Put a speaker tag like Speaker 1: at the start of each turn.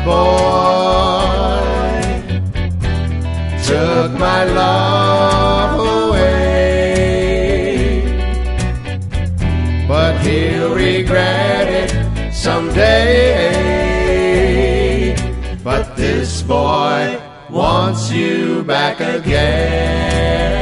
Speaker 1: boy took my love away, but he'll regret it someday. But this boy wants you back again.